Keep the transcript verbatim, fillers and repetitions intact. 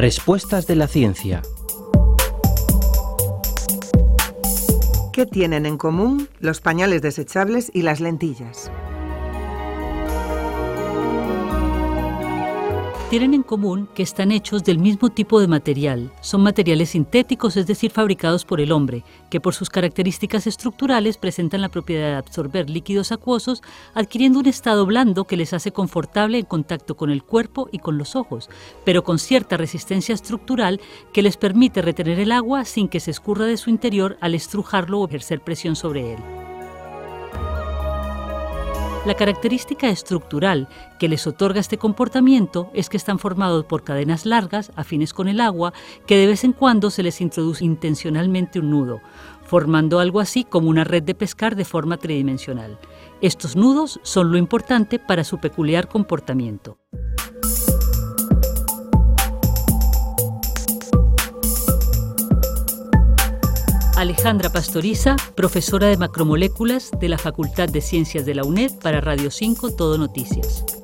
Respuestas de la ciencia. ¿Qué tienen en común los pañales desechables y las lentillas? Tienen en común que están hechos del mismo tipo de material. Son materiales sintéticos, es decir, fabricados por el hombre, que por sus características estructurales presentan la propiedad de absorber líquidos acuosos, adquiriendo un estado blando que les hace confortable en contacto con el cuerpo y con los ojos, pero con cierta resistencia estructural que les permite retener el agua sin que se escurra de su interior al estrujarlo o ejercer presión sobre él. La característica estructural que les otorga este comportamiento es que están formados por cadenas largas, afines con el agua, que de vez en cuando se les introduce intencionalmente un nudo, formando algo así como una red de pescar de forma tridimensional. Estos nudos son lo importante para su peculiar comportamiento. Alejandra Pastoriza, profesora de macromoléculas de la Facultad de Ciencias de la UNED para Radio cinco Todo Noticias.